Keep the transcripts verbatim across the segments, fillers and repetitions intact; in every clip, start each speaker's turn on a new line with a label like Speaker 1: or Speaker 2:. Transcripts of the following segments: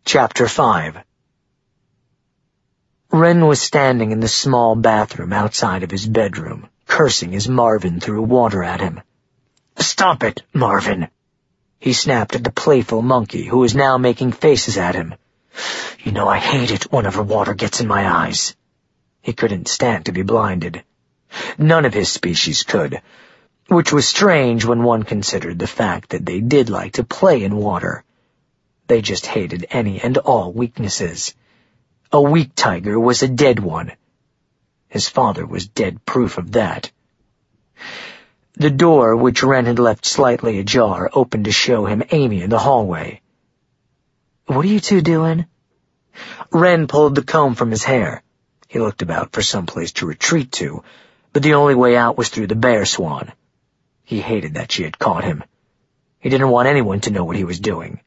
Speaker 1: Chapter five. Wren was standing in the small bathroom outside of his bedroom, cursing as Marvin threw water at him. "Stop it, Marvin," he snapped at the playful monkey, who was now making faces at him. "You know I hate it whenever water gets in my eyes." He couldn't stand to be blinded. None of his species could, which was strange when one considered the fact that they did like to play in water. They just hated any and all weaknesses. A weak tiger was a dead one. His father was dead proof of that. The door, which Wren had left slightly ajar, opened to show him Amy in the hallway. "What are you two doing?" Wren pulled the comb from his hair. He looked about for some place to retreat to, but the only way out was through the bear swan. He hated that she had caught him. He didn't want anyone to know what he was doing.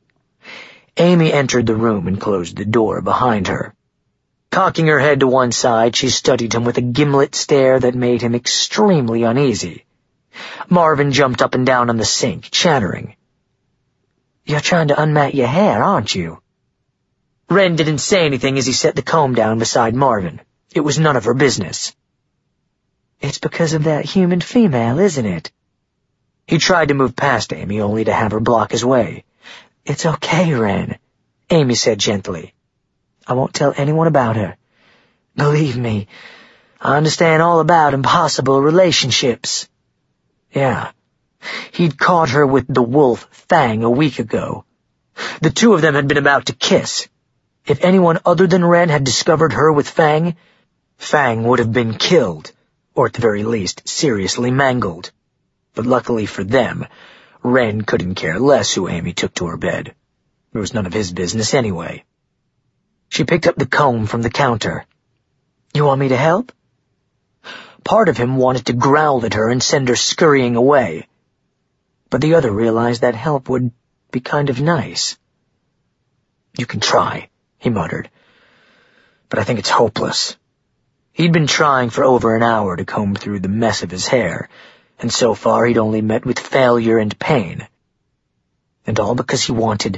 Speaker 1: Amy entered the room and closed the door behind her. Cocking her head to one side, she studied him with a gimlet stare that made him extremely uneasy. Marvin jumped up and down on the sink, chattering. "You're trying to unmat your hair, aren't you?" Wren didn't say anything as he set the comb down beside Marvin. It was none of her business. "It's because of that human female, isn't it?" He tried to move past Amy, only to have her block his way. "It's okay, Wren," Amy said gently. "I won't tell anyone about her. Believe me, I understand all about impossible relationships." Yeah, he'd caught her with the wolf Fang a week ago. The two of them had been about to kiss. If anyone other than Wren had discovered her with Fang, Fang would have been killed, or at the very least seriously mangled. But luckily for them, Wren couldn't care less who Amy took to her bed. It was none of his business anyway. She picked up the comb from the counter. "You want me to help?" Part of him wanted to growl at her and send her scurrying away, but the other realized that help would be kind of nice. "You can try," he muttered, "but I think it's hopeless." He'd been trying for over an hour to comb through the mess of his hair, and so far he'd only met with failure and pain. And all because he wanted...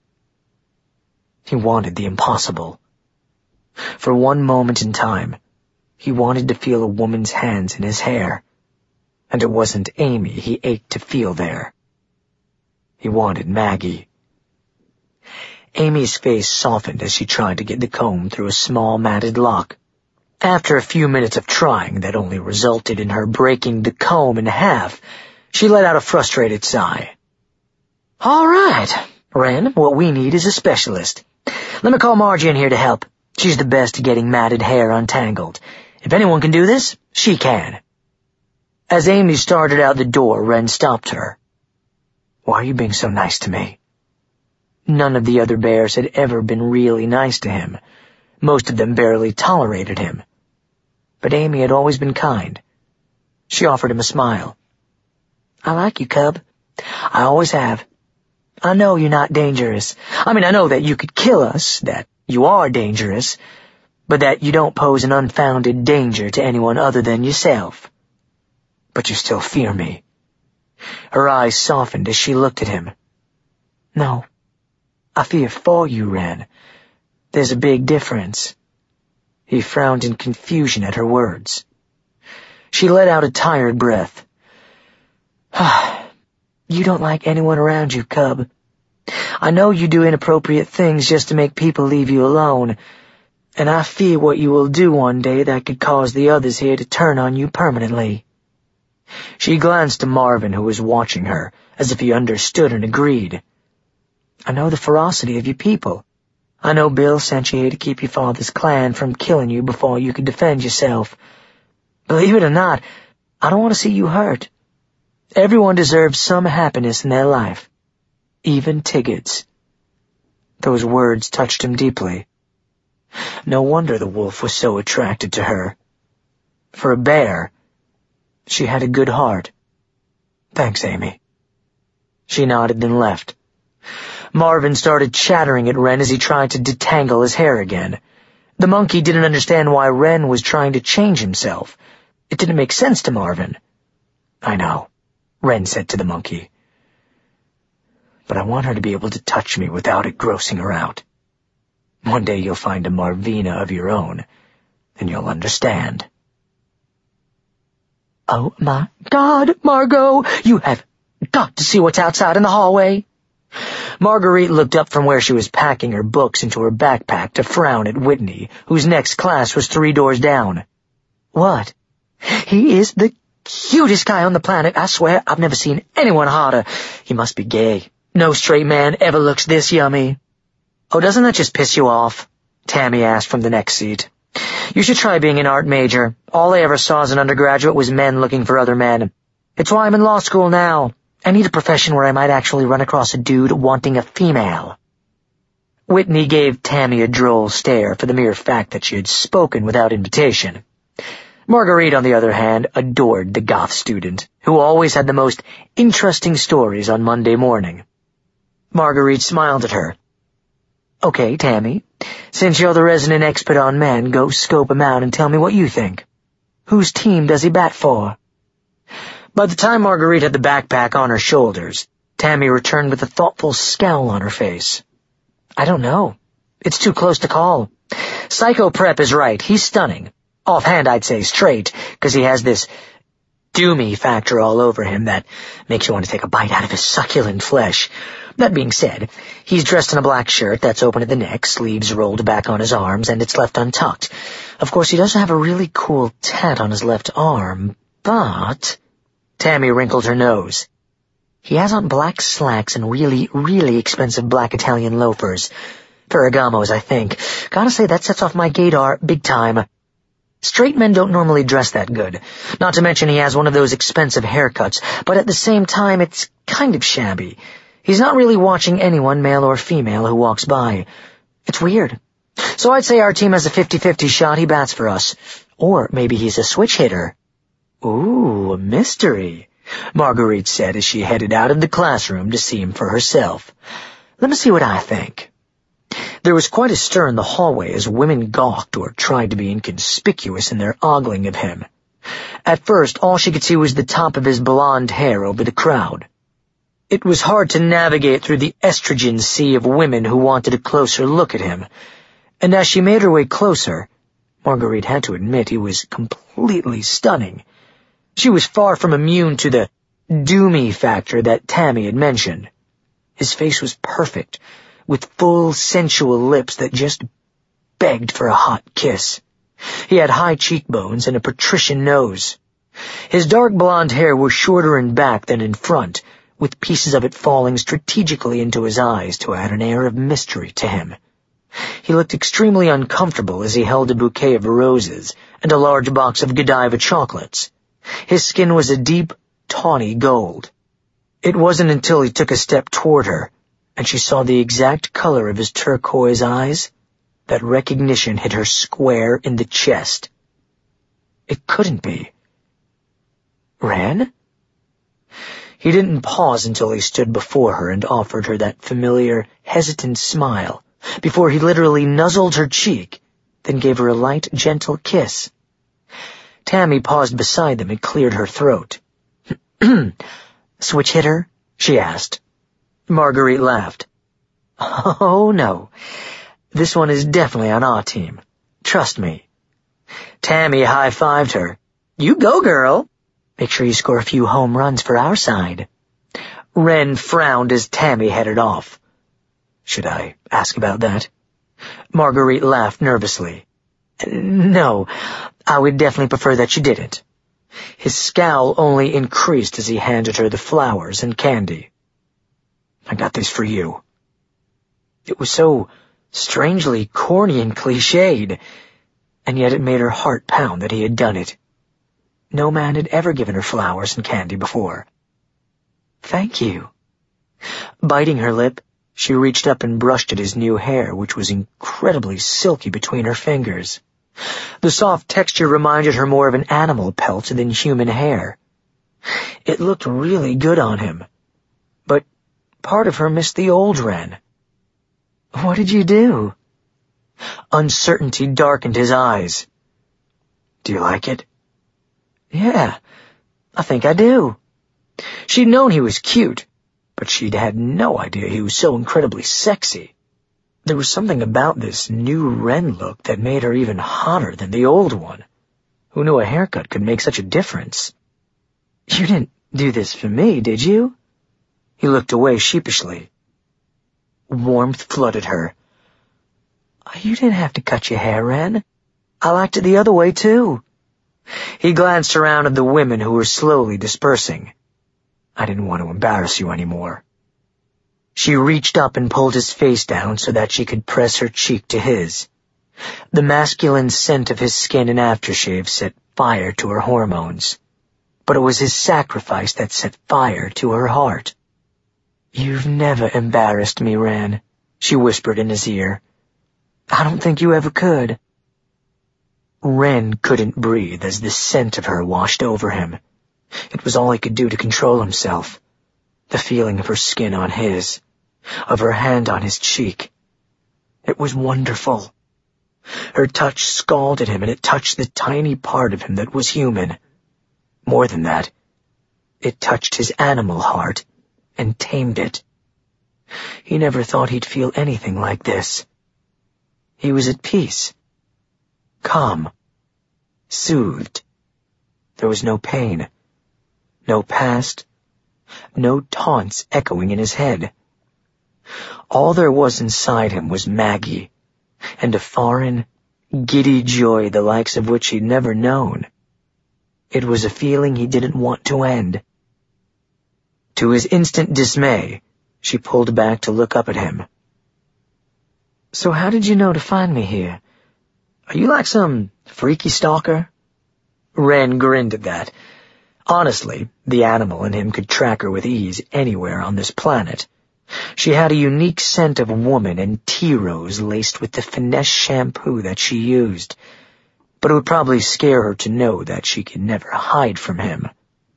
Speaker 1: He wanted the impossible. For one moment in time, he wanted to feel a woman's hands in his hair, and it wasn't Amy he ached to feel there. He wanted Maggie. Amy's face softened as she tried to get the comb through a small matted lock. After a few minutes of trying that only resulted in her breaking the comb in half, she let out a frustrated sigh. "All right, Wren, what we need is a specialist. Let me call Margie in here to help. She's the best at getting matted hair untangled. If anyone can do this, she can." As Amy started out the door, Wren stopped her. "Why are you being so nice to me?" None of the other bears had ever been really nice to him. Most of them barely tolerated him. But Amy had always been kind. She offered him a smile. "I like you, Cub. I always have. I know you're not dangerous. I mean, I know that you could kill us, that you are dangerous, but that you don't pose an unfounded danger to anyone other than yourself. But you still fear me." Her eyes softened as she looked at him. "No, I fear for you, Wren. There's a big difference." He frowned in confusion at her words. She let out a tired breath. "You don't like anyone around you, Cub. I know you do inappropriate things just to make people leave you alone, and I fear what you will do one day that could cause the others here to turn on you permanently." She glanced to Marvin, who was watching her, as if he understood and agreed. "I know the ferocity of your people. I know Bill sent you here to keep your father's clan from killing you before you could defend yourself. Believe it or not, I don't want to see you hurt. Everyone deserves some happiness in their life, even Tiggards." Those words touched him deeply. No wonder the wolf was so attracted to her. For a bear, she had a good heart. "Thanks, Amy." She nodded, then left. Marvin started chattering at Wren as he tried to detangle his hair again. The monkey didn't understand why Wren was trying to change himself. It didn't make sense to Marvin. "I know," Wren said to the monkey. "But I want her to be able to touch me without it grossing her out." One day you'll find a Marvina of your own, and you'll understand. Oh my God, Margot, you have got to see what's outside in the hallway. Marguerite looked up from where she was packing her books into her backpack to frown at Whitney, whose next class was three doors down. What? He is the cutest guy on the planet. I swear I've never seen anyone hotter. He must be gay. No straight man ever looks this yummy. Oh, doesn't that just piss you off? Tammy asked from the next seat. You should try being an art major. All I ever saw as an undergraduate was men looking for other men. It's why I'm in law school now. I need a profession where I might actually run across a dude wanting a female. Whitney gave Tammy a droll stare for the mere fact that she had spoken without invitation. Marguerite, on the other hand, adored the goth student, who always had the most interesting stories on Monday morning. Marguerite smiled at her. Okay, Tammy, since you're the resident expert on men, go scope him out and tell me what you think. Whose team does he bat for? By the time Marguerite had the backpack on her shoulders, Tammy returned with a thoughtful scowl on her face. I don't know. It's too close to call. Psycho Prep is right. He's stunning. Offhand, I'd say straight, because he has this doomy factor all over him that makes you want to take a bite out of his succulent flesh. That being said, he's dressed in a black shirt that's open at the neck, sleeves rolled back on his arms, and it's left untucked. Of course, he doesn't have a really cool tat on his left arm, but... Tammy wrinkled her nose. He has on black slacks and really, really expensive black Italian loafers. Ferragamos, I think. Gotta say, that sets off my gaydar big time. Straight men don't normally dress that good. Not to mention he has one of those expensive haircuts, but at the same time it's kind of shabby. He's not really watching anyone, male or female, who walks by. It's weird. So I'd say our team has a fifty-fifty shot he bats for us. Or maybe he's a switch hitter. Ooh, a mystery, Marguerite said as she headed out of the classroom to see him for herself. Let me see what I think. There was quite a stir in the hallway as women gawked or tried to be inconspicuous in their ogling of him. At first, all she could see was the top of his blonde hair over the crowd. It was hard to navigate through the estrogen sea of women who wanted a closer look at him, and as she made her way closer, Marguerite had to admit he was completely stunning. She was far from immune to the doomy factor that Tammy had mentioned. His face was perfect, with full, sensual lips that just begged for a hot kiss. He had high cheekbones and a patrician nose. His dark blonde hair was shorter in back than in front, with pieces of it falling strategically into his eyes to add an air of mystery to him. He looked extremely uncomfortable as he held a bouquet of roses and a large box of Godiva chocolates. His skin was a deep, tawny gold. It wasn't until he took a step toward her, and she saw the exact color of his turquoise eyes, that recognition hit her square in the chest. It couldn't be. Ren? He didn't pause until he stood before her and offered her that familiar, hesitant smile, before he literally nuzzled her cheek, then gave her a light, gentle kiss. Tammy paused beside them and cleared her throat. Switch hitter? She asked. Marguerite laughed. Oh, no. This one is definitely on our team. Trust me. Tammy high-fived her. You go, girl. Make sure you score a few home runs for our side. Ren frowned as Tammy headed off. Should I ask about that? Marguerite laughed nervously. No, I would definitely prefer that you didn't. His scowl only increased as he handed her the flowers and candy. I got this for you. It was so strangely corny and cliched, and yet it made her heart pound that he had done it. No man had ever given her flowers and candy before. Thank you. Biting her lip, she reached up and brushed at his new hair, which was incredibly silky between her fingers. The soft texture reminded her more of an animal pelt than human hair. It looked really good on him, but part of her missed the old Ren. What did you do? Uncertainty darkened his eyes. Do you like it? Yeah, I think I do. She'd known he was cute, but she'd had no idea he was so incredibly sexy. There was something about this new Wren look that made her even hotter than the old one. Who knew a haircut could make such a difference? "You didn't do this for me, did you?" He looked away sheepishly. Warmth flooded her. "You didn't have to cut your hair, Wren. I liked it the other way, too." He glanced around at the women who were slowly dispersing. "I didn't want to embarrass you anymore." She reached up and pulled his face down so that she could press her cheek to his. The masculine scent of his skin and aftershave set fire to her hormones, but it was his sacrifice that set fire to her heart. "You've never embarrassed me, Wren," she whispered in his ear. "I don't think you ever could." Wren couldn't breathe as the scent of her washed over him. It was all he could do to control himself. The feeling of her skin on his, of her hand on his cheek. It was wonderful. Her touch scalded him, and it touched the tiny part of him that was human. More than that, it touched his animal heart and tamed it. He never thought he'd feel anything like this. He was at peace. Calm. Soothed. There was no pain. No past. No taunts echoing in his head. All there was inside him was Maggie, and a foreign, giddy joy the likes of which he'd never known. It was a feeling he didn't want to end. To his instant dismay, she pulled back to look up at him. "So how did you know to find me here? Are you like some freaky stalker?" Wren grinned at that. Honestly, the animal in him could track her with ease anywhere on this planet. She had a unique scent of woman and tea rose laced with the finesse shampoo that she used, but it would probably scare her to know that she could never hide from him.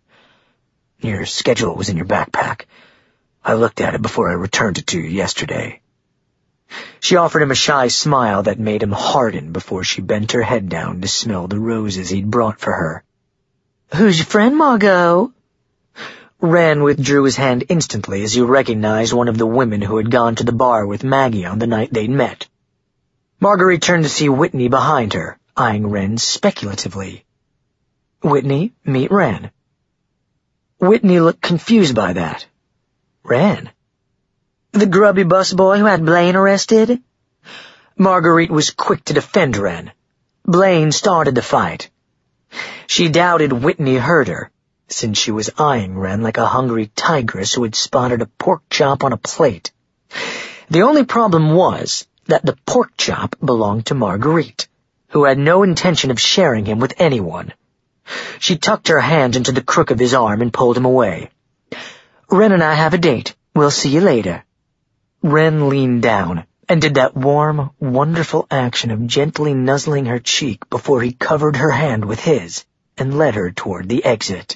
Speaker 1: "Your schedule was in your backpack. I looked at it before I returned it to you yesterday." She offered him a shy smile that made him harden before she bent her head down to smell the roses he'd brought for her. "Who's your friend, Margot?" Wren withdrew his hand instantly as he recognized one of the women who had gone to the bar with Maggie on the night they'd met. Marguerite turned to see Whitney behind her, eyeing Wren speculatively. "Whitney, meet Wren." Whitney looked confused by that. "Wren? The grubby busboy who had Blaine arrested?" Marguerite was quick to defend Wren. Blaine started the fight. She doubted Whitney heard her, since she was eyeing Wren like a hungry tigress who had spotted a pork chop on a plate. The only problem was that the pork chop belonged to Marguerite, who had no intention of sharing him with anyone. She tucked her hand into the crook of his arm and pulled him away. "Wren and I have a date. We'll see you later." Wren leaned down and did that warm, wonderful action of gently nuzzling her cheek before he covered her hand with his and led her toward the exit.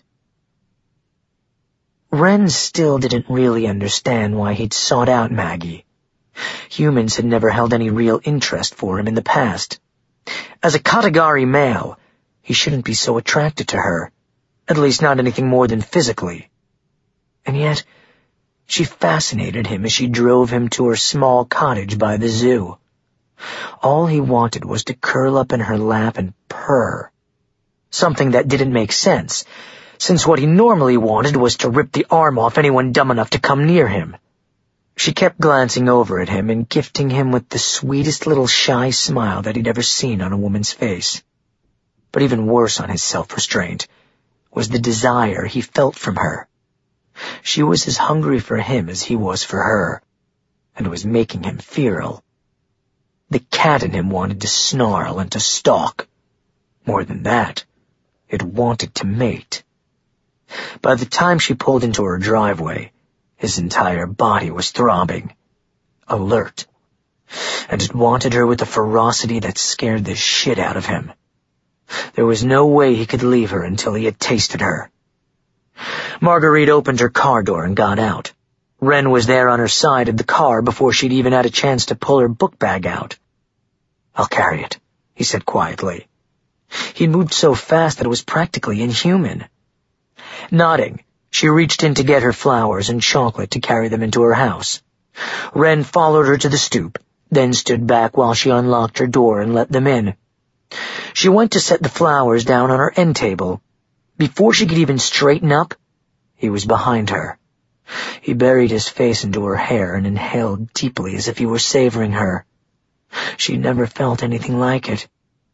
Speaker 1: Wren still didn't really understand why he'd sought out Maggie. Humans had never held any real interest for him in the past. As a Katagari male, he shouldn't be so attracted to her, at least not anything more than physically. And yet, she fascinated him as she drove him to her small cottage by the zoo. All he wanted was to curl up in her lap and purr. Something that didn't make sense, since what he normally wanted was to rip the arm off anyone dumb enough to come near him. She kept glancing over at him and gifting him with the sweetest little shy smile that he'd ever seen on a woman's face. But even worse on his self-restraint was the desire he felt from her. She was as hungry for him as he was for her, and was making him feral. The cat in him wanted to snarl and to stalk. More than that, it wanted to mate. By the time she pulled into her driveway, his entire body was throbbing, alert, and it wanted her with a ferocity that scared the shit out of him. There was no way he could leave her until he had tasted her. Marguerite opened her car door and got out. Wren was there on her side of the car before she'd even had a chance to pull her book bag out. "I'll carry it," he said quietly. He moved so fast that it was practically inhuman. Nodding, she reached in to get her flowers and chocolate to carry them into her house. Wren followed her to the stoop then stood back while she unlocked her door and let them in. She went to set the flowers down on her end table. Before she could even straighten up, he was behind her. He buried his face into her hair and inhaled deeply as if he were savoring her. She never felt anything like it.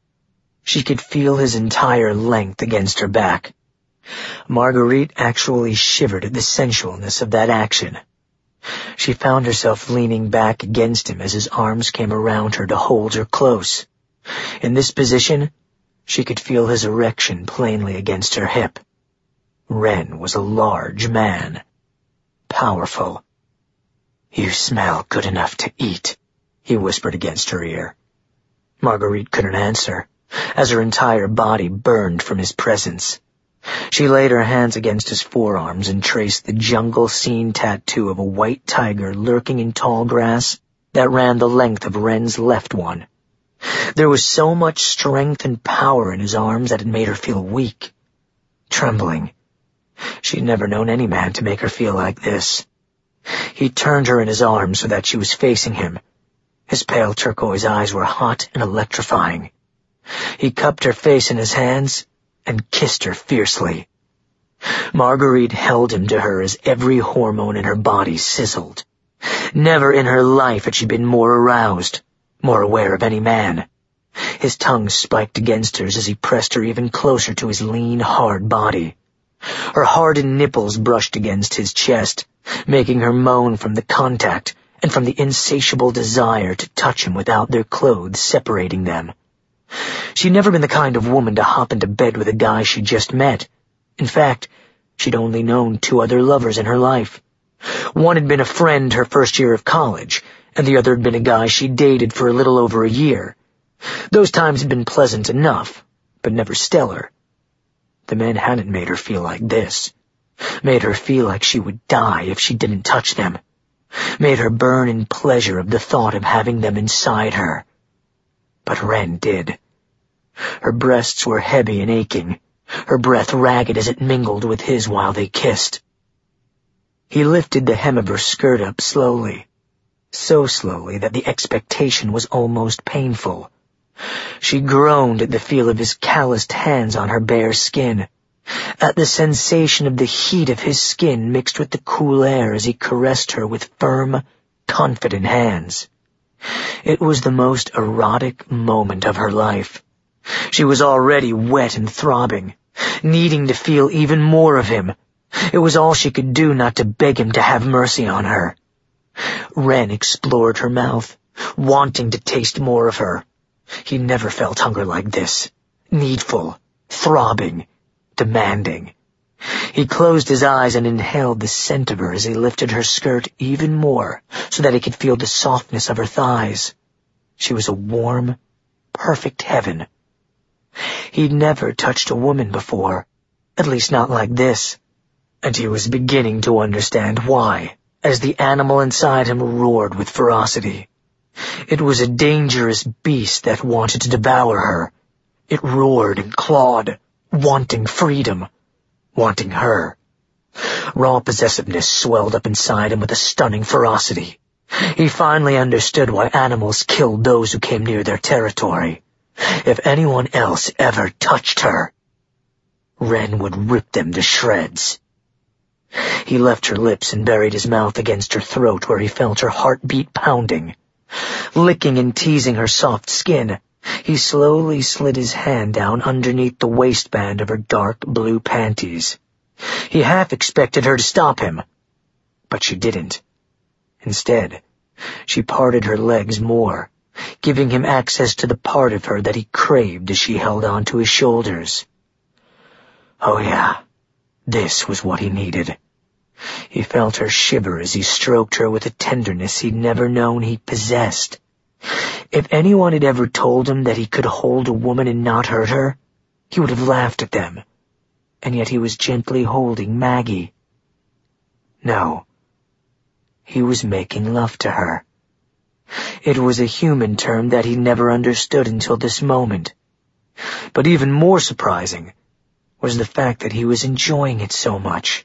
Speaker 1: She could feel his entire length against her back. Marguerite actually shivered at the sensualness of that action. She found herself leaning back against him as his arms came around her to hold her close. In this position, she could feel his erection plainly against her hip. Ren was a large man. Powerful. "You smell good enough to eat," he whispered against her ear. Marguerite couldn't answer, as her entire body burned from his presence. She laid her hands against his forearms and traced the jungle scene tattoo of a white tiger lurking in tall grass that ran the length of Ren's left one. There was so much strength and power in his arms that it made her feel weak, trembling. She'd never known any man to make her feel like this. He turned her in his arms so that she was facing him. His pale turquoise eyes were hot and electrifying. He cupped her face in his hands and kissed her fiercely. Marguerite held him to her as every hormone in her body sizzled. Never in her life had she been more aroused, more aware of any man. His tongue spiked against hers as he pressed her even closer to his lean, hard body. Her hardened nipples brushed against his chest, making her moan from the contact and from the insatiable desire to touch him without their clothes separating them. She'd never been the kind of woman to hop into bed with a guy she just met. In fact, she'd only known two other lovers in her life. One had been a friend her first year of college, and the other had been a guy she dated for a little over a year. Those times had been pleasant enough, but never stellar. The men hadn't made her feel like this. Made her feel like she would die if she didn't touch them. Made her burn in pleasure of the thought of having them inside her. But Ren did. Her breasts were heavy and aching, her breath ragged as it mingled with his while they kissed. He lifted the hem of her skirt up slowly, so slowly that the expectation was almost painful. She groaned at the feel of his calloused hands on her bare skin, at the sensation of the heat of his skin mixed with the cool air as he caressed her with firm, confident hands. It was the most erotic moment of her life. She was already wet and throbbing, needing to feel even more of him. It was all she could do not to beg him to have mercy on her. Ren explored her mouth, wanting to taste more of her. He never felt hunger like this. Needful, throbbing, demanding. He closed his eyes and inhaled the scent of her as he lifted her skirt even more so that he could feel the softness of her thighs. She was a warm, perfect heaven. He'd never touched a woman before, at least not like this, and he was beginning to understand why, as the animal inside him roared with ferocity. It was a dangerous beast that wanted to devour her. It roared and clawed, wanting freedom, wanting her. Raw possessiveness swelled up inside him with a stunning ferocity. He finally understood why animals killed those who came near their territory. If anyone else ever touched her, Ren would rip them to shreds. He left her lips and buried his mouth against her throat where he felt her heartbeat pounding. Licking and teasing her soft skin, he slowly slid his hand down underneath the waistband of her dark blue panties. He half expected her to stop him, but she didn't. Instead, she parted her legs more, giving him access to the part of her that he craved as she held on to his shoulders. Oh yeah, this was what he needed. He felt her shiver as he stroked her with a tenderness he'd never known he possessed. If anyone had ever told him that he could hold a woman and not hurt her, he would have laughed at them. And yet he was gently holding Maggie. No, he was making love to her. It was a human term that he never understood until this moment. But even more surprising was the fact that he was enjoying it so much.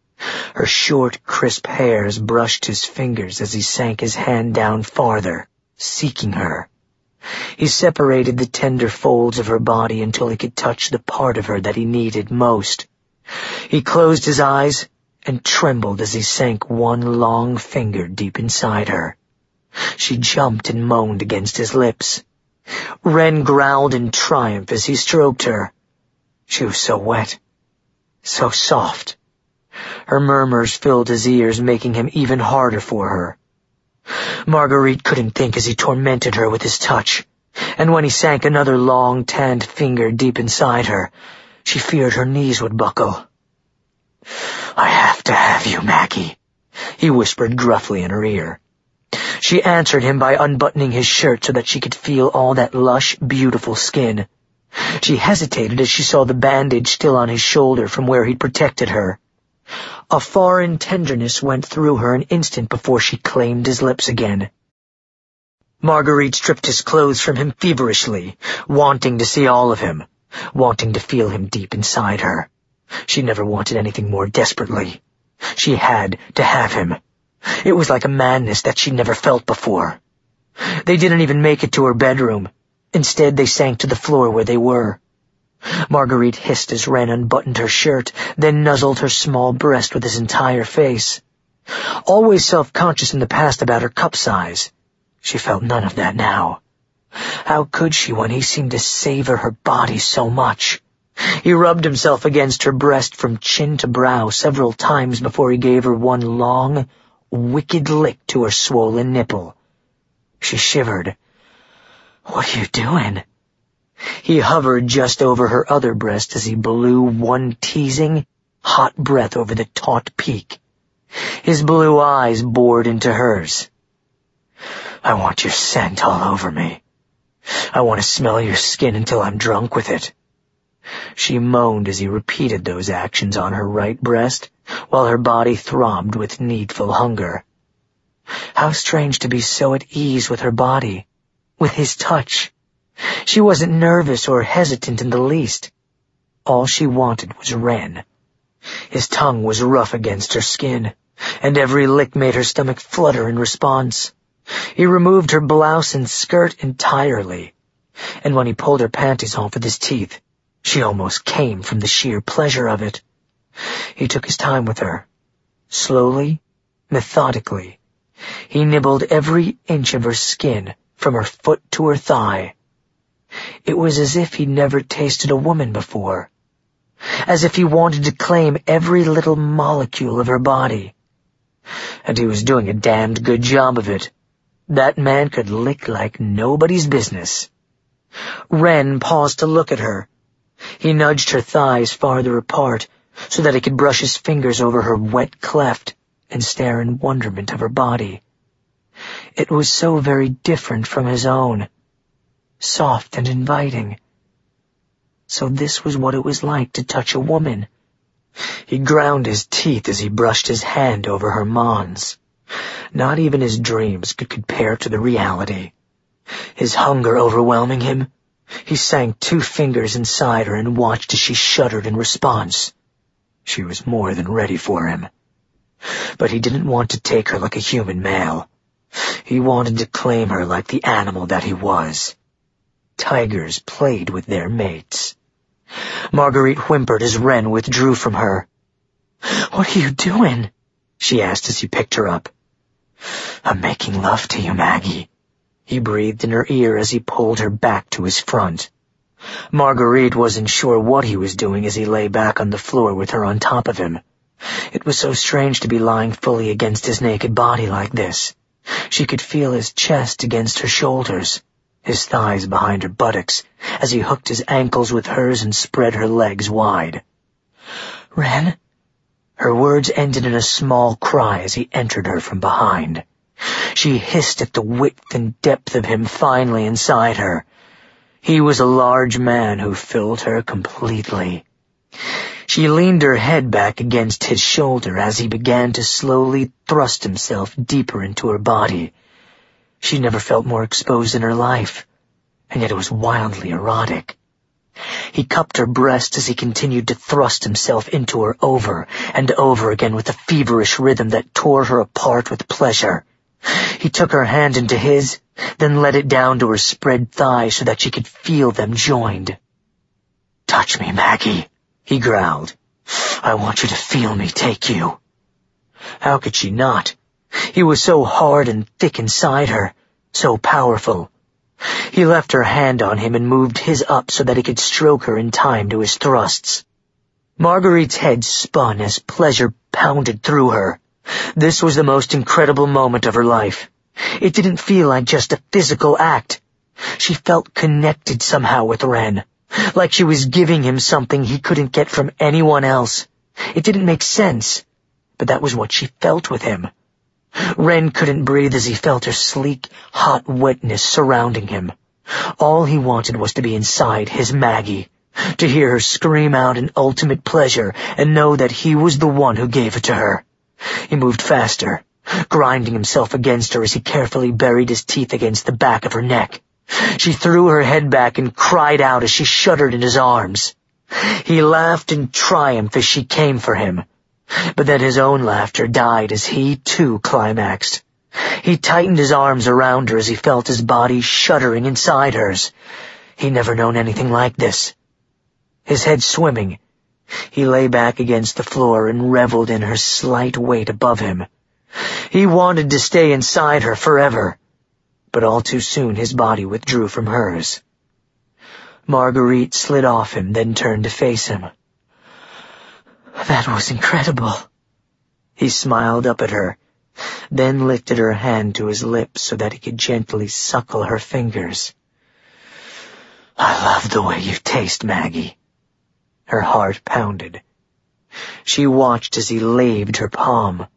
Speaker 1: Her short, crisp hairs brushed his fingers as he sank his hand down farther, seeking her. He separated the tender folds of her body until he could touch the part of her that he needed most. He closed his eyes and trembled as he sank one long finger deep inside her. She jumped and moaned against his lips. Ren growled in triumph as he stroked her. She was so wet, so soft. Her murmurs filled his ears, making him even harder for her. Marguerite couldn't think as he tormented her with his touch, and when he sank another long, tanned finger deep inside her, she feared her knees would buckle. "I have to have you, Maggie," he whispered gruffly in her ear. She answered him by unbuttoning his shirt so that she could feel all that lush, beautiful skin. She hesitated as she saw the bandage still on his shoulder from where he'd protected her. A foreign tenderness went through her an instant before she claimed his lips again. Marguerite stripped his clothes from him feverishly, wanting to see all of him, wanting to feel him deep inside her. She never wanted anything more desperately. She had to have him. It was like a madness that she'd never felt before. They didn't even make it to her bedroom. Instead, they sank to the floor where they were. Marguerite hissed as Ren unbuttoned her shirt, then nuzzled her small breast with his entire face. Always self-conscious in the past about her cup size, she felt none of that now. How could she when he seemed to savor her body so much? He rubbed himself against her breast from chin to brow several times before he gave her one long, wicked lick to her swollen nipple. She shivered. "What are you doing?" He hovered just over her other breast as he blew one teasing, hot breath over the taut peak. His blue eyes bored into hers. "I want your scent all over me. I want to smell your skin until I'm drunk with it." She moaned as he repeated those actions on her right breast, while her body throbbed with needful hunger. How strange to be so at ease with her body, with his touch. She wasn't nervous or hesitant in the least. All she wanted was Ren. His tongue was rough against her skin, and every lick made her stomach flutter in response. He removed her blouse and skirt entirely, and when he pulled her panties off with his teeth, she almost came from the sheer pleasure of it. He took his time with her. Slowly, methodically, he nibbled every inch of her skin from her foot to her thigh. It was as if he'd never tasted a woman before, as if he wanted to claim every little molecule of her body. And he was doing a damned good job of it. That man could lick like nobody's business. Ren paused to look at her. He nudged her thighs farther apart so that he could brush his fingers over her wet cleft and stare in wonderment of her body. It was so very different from his own, soft and inviting. So this was what it was like to touch a woman. He ground his teeth as he brushed his hand over her mons. Not even his dreams could compare to the reality. His hunger overwhelming him, he sank two fingers inside her and watched as she shuddered in response. She was more than ready for him. But he didn't want to take her like a human male. He wanted to claim her like the animal that he was. Tigers played with their mates. Marguerite whimpered as Ren withdrew from her. "What are you doing?" she asked as he picked her up. "I'm making love to you, Maggie," he breathed in her ear as he pulled her back to his front. Marguerite wasn't sure what he was doing as he lay back on the floor with her on top of him. It was so strange to be lying fully against his naked body like this. She could feel his chest against her shoulders, his thighs behind her buttocks, as he hooked his ankles with hers and spread her legs wide. "Ren?" Her words ended in a small cry as he entered her from behind. She hissed at the width and depth of him finally inside her. He was a large man who filled her completely. She leaned her head back against his shoulder as he began to slowly thrust himself deeper into her body. She never felt more exposed in her life, and yet it was wildly erotic. He cupped her breast as he continued to thrust himself into her over and over again with a feverish rhythm that tore her apart with pleasure. He took her hand into his, then let it down to her spread thighs so that she could feel them joined. "Touch me, Maggie," he growled. "I want you to feel me take you." How could she not? He was so hard and thick inside her, so powerful. He left her hand on him and moved his up so that he could stroke her in time to his thrusts. Marguerite's head spun as pleasure pounded through her. This was the most incredible moment of her life. It didn't feel like just a physical act. She felt connected somehow with Ren, like she was giving him something he couldn't get from anyone else. It didn't make sense, but that was what she felt with him. Ren couldn't breathe as he felt her sleek, hot wetness surrounding him. All he wanted was to be inside his Maggie, to hear her scream out in ultimate pleasure and know that he was the one who gave it to her. He moved faster, grinding himself against her as he carefully buried his teeth against the back of her neck. She threw her head back and cried out as she shuddered in his arms. He laughed in triumph as she came for him, but then his own laughter died as he, too, climaxed. He tightened his arms around her as he felt his body shuddering inside hers. He'd never known anything like this. His head swimming, he lay back against the floor and reveled in her slight weight above him. He wanted to stay inside her forever, but all too soon his body withdrew from hers. Marguerite slid off him, then turned to face him. "That was incredible." He smiled up at her, then lifted her hand to his lips so that he could gently suckle her fingers. "I love the way you taste, Maggie." Her heart pounded. She watched as he laved her palm.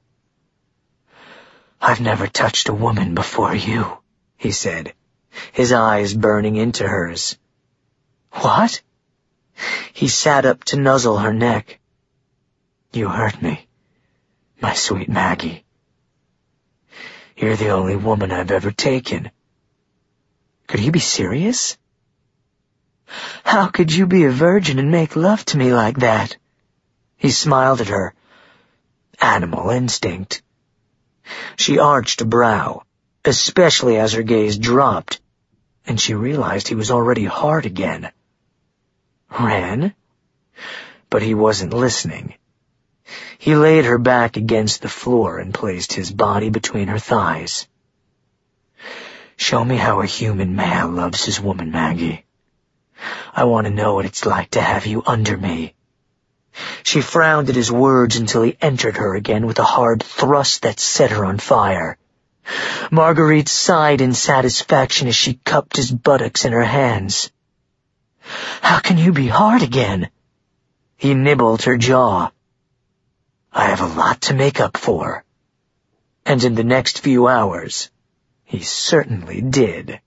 Speaker 1: "I've never touched a woman before you," he said, his eyes burning into hers. "What?" He sat up to nuzzle her neck. "You hurt me, my sweet Maggie. You're the only woman I've ever taken." Could he be serious? "How could you be a virgin and make love to me like that?" He smiled at her. Animal instinct. She arched a brow, especially as her gaze dropped, and she realized he was already hard again. Ren? But he wasn't listening. He laid her back against the floor and placed his body between her thighs. "Show me how a human male loves his woman, Maggie. I want to know what it's like to have you under me." She frowned at his words until he entered her again with a hard thrust that set her on fire. Marguerite sighed in satisfaction as she cupped his buttocks in her hands. "How can you be hard again?" He nibbled her jaw. "I have a lot to make up for." And in the next few hours, he certainly did.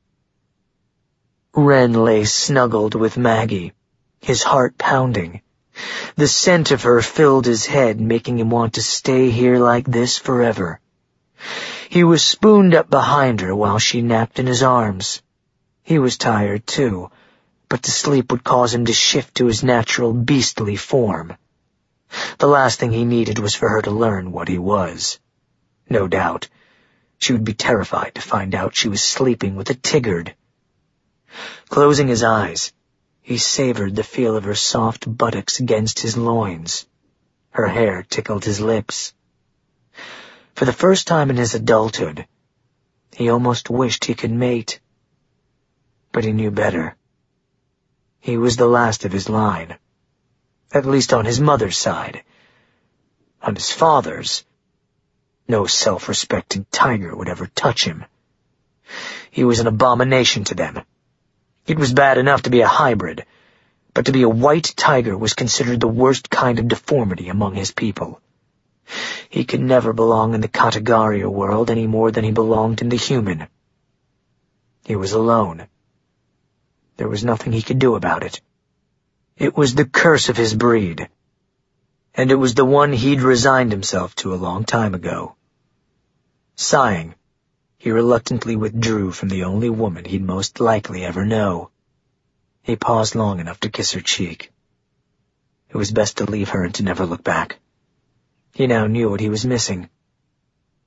Speaker 1: Ren lay snuggled with Maggie, his heart pounding. The scent of her filled his head, making him want to stay here like this forever. He was spooned up behind her while she napped in his arms. He was tired too, but the sleep would cause him to shift to his natural beastly form. The last thing he needed was for her to learn what he was. No doubt, she would be terrified to find out she was sleeping with a Tigard. Closing his eyes, he savored the feel of her soft buttocks against his loins. Her hair tickled his lips. For the first time in his adulthood, he almost wished he could mate. But he knew better. He was the last of his line, at least on his mother's side. On his father's, no self-respecting tiger would ever touch him. He was an abomination to them. It was bad enough to be a hybrid, but to be a white tiger was considered the worst kind of deformity among his people. He could never belong in the Katagaria world any more than he belonged in the human. He was alone. There was nothing he could do about it. It was the curse of his breed, and it was the one he'd resigned himself to a long time ago. Sighing, he reluctantly withdrew from the only woman he'd most likely ever know. He paused long enough to kiss her cheek. It was best to leave her and to never look back. He now knew what he was missing.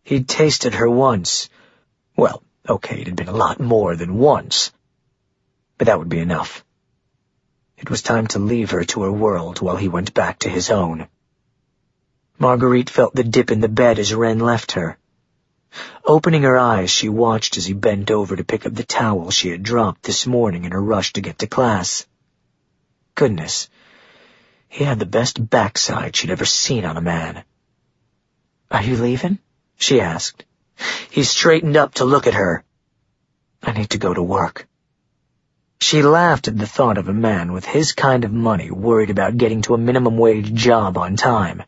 Speaker 1: He'd tasted her once. Well, okay, it had been a lot more than once. But that would be enough. It was time to leave her to her world while he went back to his own. Marguerite felt the dip in the bed as Wren left her. Opening her eyes, she watched as he bent over to pick up the towel she had dropped this morning in her rush to get to class. Goodness, he had the best backside she'd ever seen on a man. "Are you leaving?" she asked. He straightened up to look at her. "I need to go to work." She laughed at the thought of a man with his kind of money worried about getting to a minimum wage job on time.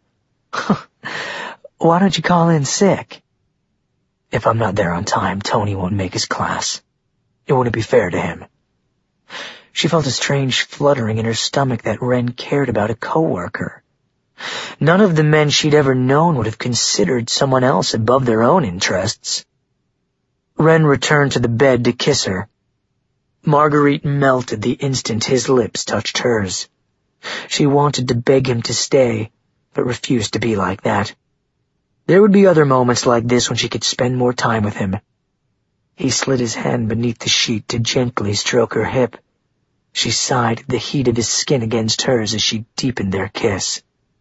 Speaker 1: "Why don't you call in sick?" "If I'm not there on time, Tony won't make his class. It wouldn't be fair to him." She felt a strange fluttering in her stomach that Wren cared about a coworker. None of the men she'd ever known would have considered someone else above their own interests. Wren returned to the bed to kiss her. Marguerite melted the instant his lips touched hers. She wanted to beg him to stay, but refused to be like that. There would be other moments like this when she could spend more time with him. He slid his hand beneath the sheet to gently stroke her hip. She sighed at the heat of his skin against hers as she deepened their kiss.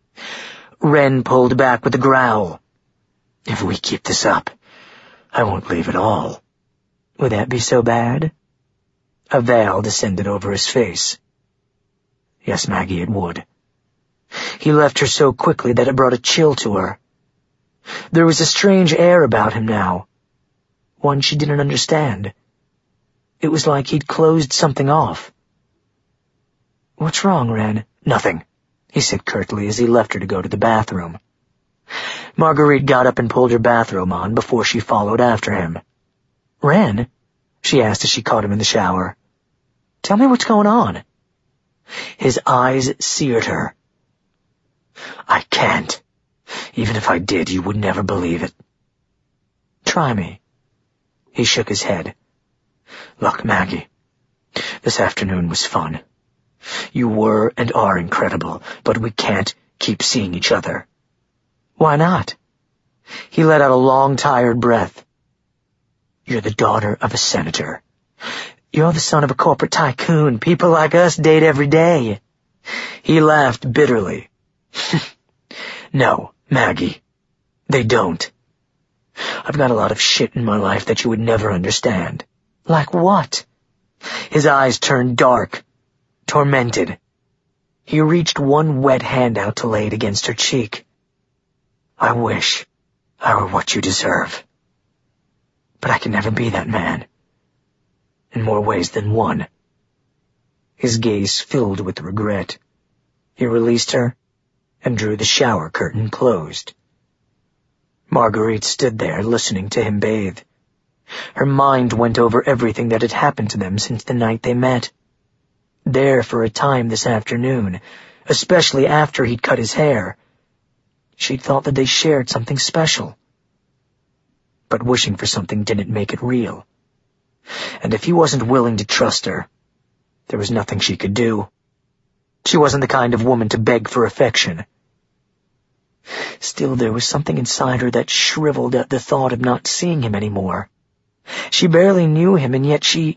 Speaker 1: Wren pulled back with a growl. "If we keep this up, I won't leave at all." "Would that be so bad?" A veil descended over his face. "Yes, Maggie, it would." He left her so quickly that it brought a chill to her. There was a strange air about him now, one she didn't understand. It was like he'd closed something off. "What's wrong, Wren?" "Nothing," he said curtly as he left her to go to the bathroom. Marguerite got up and pulled her bathrobe on before she followed after him. "Wren?" she asked as she caught him in the shower. "Tell me what's going on." His eyes seared her. "I can't. Even if I did, you would never believe it." "Try me." He shook his head. "Look, Maggie, this afternoon was fun. You were and are incredible, but we can't keep seeing each other." "Why not?" He let out a long, tired breath. "You're the daughter of a senator. You're the son of a corporate tycoon. People like us date every day." He laughed bitterly. "No, Maggie, they don't. I've got a lot of shit in my life that you would never understand." "Like what?" His eyes turned dark, tormented. He reached one wet hand out to lay it against her cheek. "I wish I were what you deserve. But I can never be that man. In more ways than one." His gaze filled with regret. He released her and drew the shower curtain closed. Marguerite stood there listening to him bathe. Her mind went over everything that had happened to them since the night they met. There for a time this afternoon, especially after he'd cut his hair, she'd thought that they shared something special. But wishing for something didn't make it real. And if he wasn't willing to trust her, there was nothing she could do. She wasn't the kind of woman to beg for affection. Still, there was something inside her that shriveled at the thought of not seeing him anymore. She barely knew him, and yet she...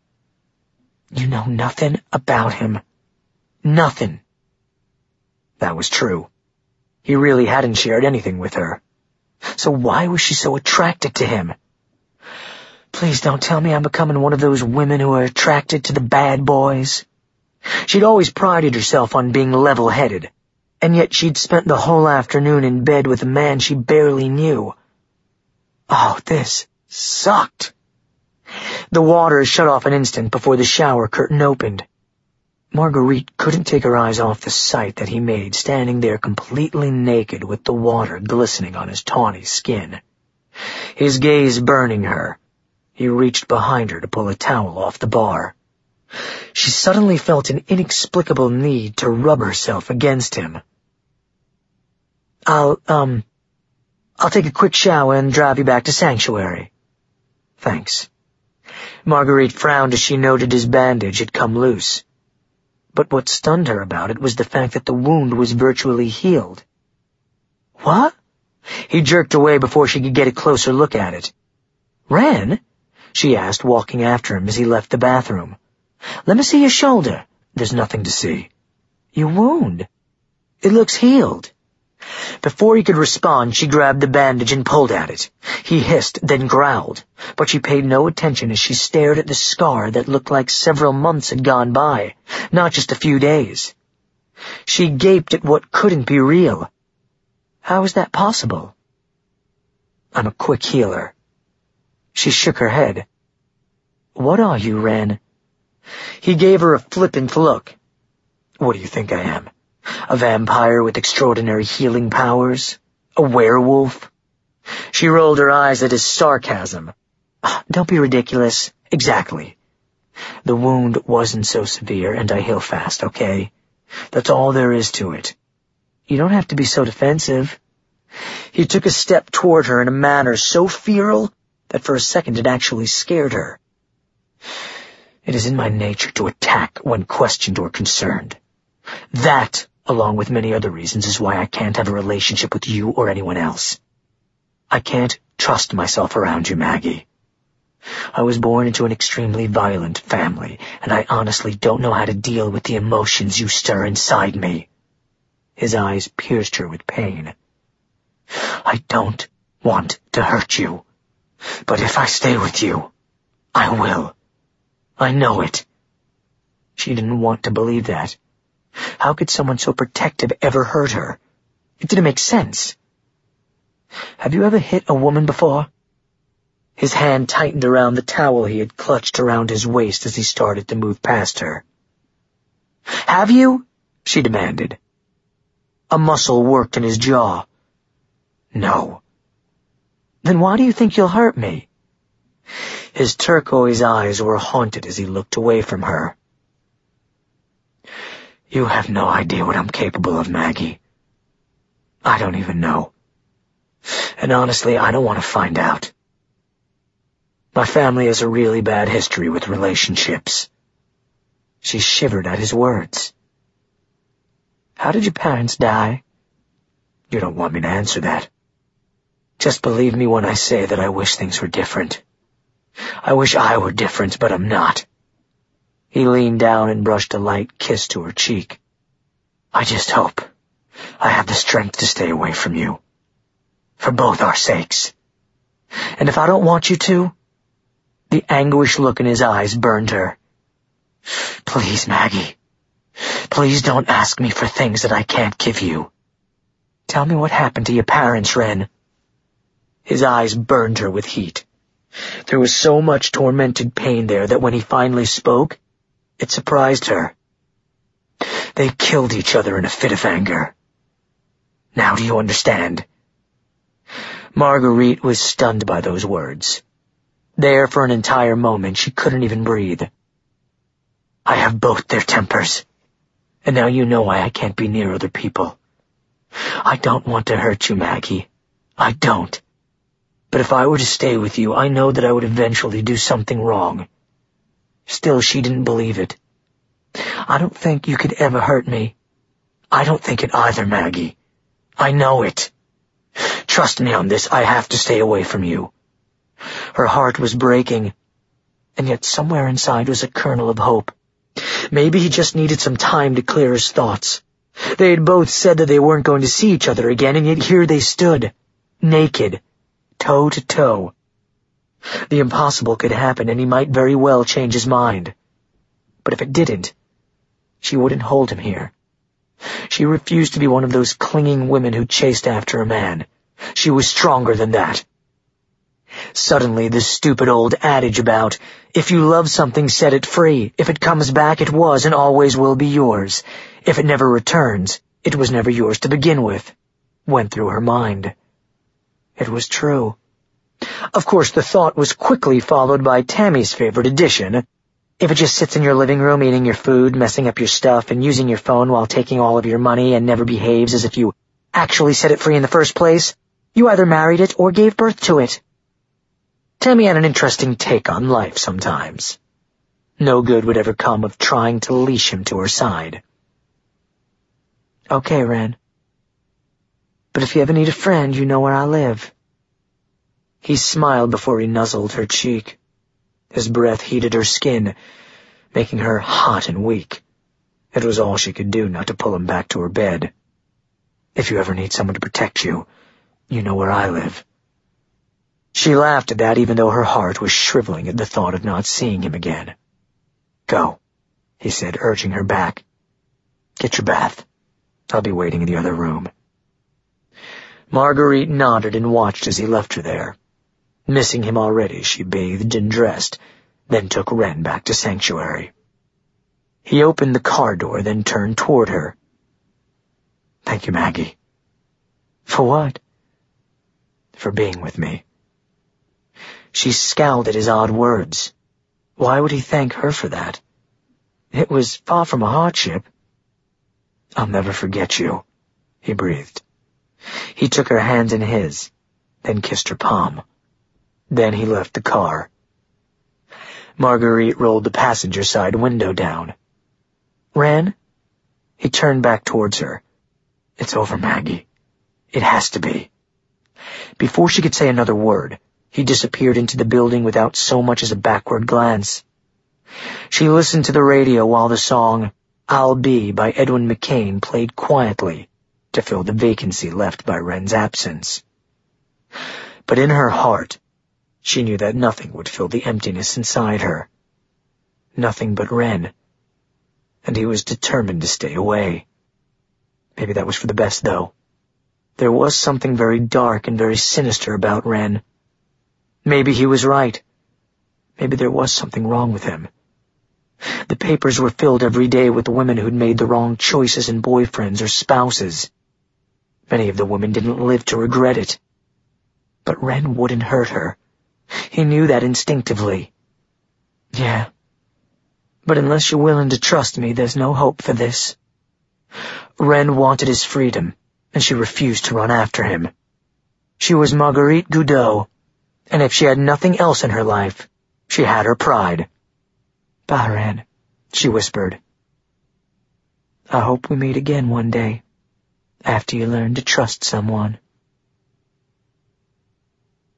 Speaker 1: "You know nothing about him. Nothing." That was true. He really hadn't shared anything with her. So why was she so attracted to him? "Please don't tell me I'm becoming one of those women who are attracted to the bad boys." She'd always prided herself on being level-headed, and yet she'd spent the whole afternoon in bed with a man she barely knew. Oh, this sucked. The water shut off an instant before the shower curtain opened. Marguerite couldn't take her eyes off the sight that he made standing there completely naked with the water glistening on his tawny skin. His gaze burning her, he reached behind her to pull a towel off the bar. She suddenly felt an inexplicable need to rub herself against him. I'll, um, I'll take a quick shower and drive you back to Sanctuary." "Thanks." Marguerite frowned as she noted his bandage had come loose. But what stunned her about it was the fact that the wound was virtually healed. "What?" He jerked away before she could get a closer look at it. "Ren?" she asked, walking after him as he left the bathroom. "Let me see your shoulder." "There's nothing to see." "Your wound? It looks healed." Before he could respond, she grabbed the bandage and pulled at it. He hissed, then growled, but she paid no attention as she stared at the scar that looked like several months had gone by, not just a few days. She gaped at what couldn't be real. How was that possible? "I'm a quick healer." She shook her head. "What are you, Ren?" He gave her a flippant look. "What do you think I am? A vampire with extraordinary healing powers? A werewolf?" She rolled her eyes at his sarcasm. "Don't be ridiculous." "Exactly. The wound wasn't so severe, and I heal fast, okay? That's all there is to it. You don't have to be so defensive." He took a step toward her in a manner so feral that for a second it actually scared her. "It is in my nature to attack when questioned or concerned. That, along with many other reasons, is why I can't have a relationship with you or anyone else. I can't trust myself around you, Maggie. I was born into an extremely violent family, and I honestly don't know how to deal with the emotions you stir inside me." His eyes pierced her with pain. "I don't want to hurt you, but if I stay with you, I will. I know it." She didn't want to believe that. How could someone so protective ever hurt her? It didn't make sense. "Have you ever hit a woman before?" His hand tightened around the towel he had clutched around his waist as he started to move past her. "Have you?" she demanded. A muscle worked in his jaw. "No." "Then why do you think you'll hurt me?" His turquoise eyes were haunted as he looked away from her. "You have no idea what I'm capable of, Maggie. I don't even know. And honestly, I don't want to find out. My family has a really bad history with relationships." She shivered at his words. "How did your parents die?" "You don't want me to answer that. Just believe me when I say that I wish things were different. I wish I were different, but I'm not." He leaned down and brushed a light kiss to her cheek. "I just hope I have the strength to stay away from you. For both our sakes. And if I don't want you to..." The anguish look in his eyes burned her. "Please, Maggie. Please don't ask me for things that I can't give you. Tell me what happened to your parents, Ren." His eyes burned her with heat. There was so much tormented pain there that when he finally spoke, it surprised her. "They killed each other in a fit of anger. Now do you understand?" Marguerite was stunned by those words. There for an entire moment she couldn't even breathe. "I have both their tempers, and now you know why I can't be near other people. I don't want to hurt you, Maggie. I don't. But if I were to stay with you, I know that I would eventually do something wrong." Still, she didn't believe it. "I don't think you could ever hurt me." "I don't think it either, Maggie. I know it. Trust me on this, I have to stay away from you." Her heart was breaking, and yet somewhere inside was a kernel of hope. Maybe he just needed some time to clear his thoughts. They had both said that they weren't going to see each other again, and yet here they stood, naked, toe to toe. The impossible could happen, and he might very well change his mind. But if it didn't, she wouldn't hold him here. She refused to be one of those clinging women who chased after a man. She was stronger than that. Suddenly, the stupid old adage about, if you love something, set it free. If it comes back, it was and always will be yours. If it never returns, it was never yours to begin with, went through her mind. It was true. Of course, the thought was quickly followed by Tammy's favorite addition. If it just sits in your living room eating your food, messing up your stuff, and using your phone while taking all of your money and never behaves as if you actually set it free in the first place, you either married it or gave birth to it. Tammy had an interesting take on life sometimes. No good would ever come of trying to leash him to her side. "Okay, Ren." But if you ever need a friend, you know where I live." He smiled before he nuzzled her cheek. His breath heated her skin, making her hot and weak. It was all she could do not to pull him back to her bed. "If you ever need someone to protect you, you know where I live." She laughed at that, even though her heart was shriveling at the thought of not seeing him again. "Go," he said, urging her back. "Get your bath. I'll be waiting in the other room." Marguerite nodded and watched as he left her there. Missing him already, she bathed and dressed, then took Wren back to Sanctuary. He opened the car door, then turned toward her. "Thank you, Maggie." "For what?" "For being with me." She scowled at his odd words. Why would he thank her for that? It was far from a hardship. "I'll never forget you," he breathed. He took her hand in his, then kissed her palm. Then he left the car. Marguerite rolled the passenger side window down. "Wren?" He turned back towards her. "It's over, Maggie. It has to be." Before she could say another word, he disappeared into the building without so much as a backward glance. She listened to the radio while the song "I'll Be" by Edwin McCain played quietly to fill the vacancy left by Wren's absence. But in her heart, she knew that nothing would fill the emptiness inside her. Nothing but Wren. And he was determined to stay away. Maybe that was for the best, though. There was something very dark and very sinister about Wren. Maybe he was right. Maybe there was something wrong with him. The papers were filled every day with women who'd made the wrong choices in boyfriends or spouses. Many of the women didn't live to regret it. But Wren wouldn't hurt her. He knew that instinctively. "Yeah. But unless you're willing to trust me, there's no hope for this." Wren wanted his freedom, and she refused to run after him. She was Marguerite Goudot, and if she had nothing else in her life, she had her pride. "Bye, Wren," she whispered. "I hope we meet again one day, after you learn to trust someone."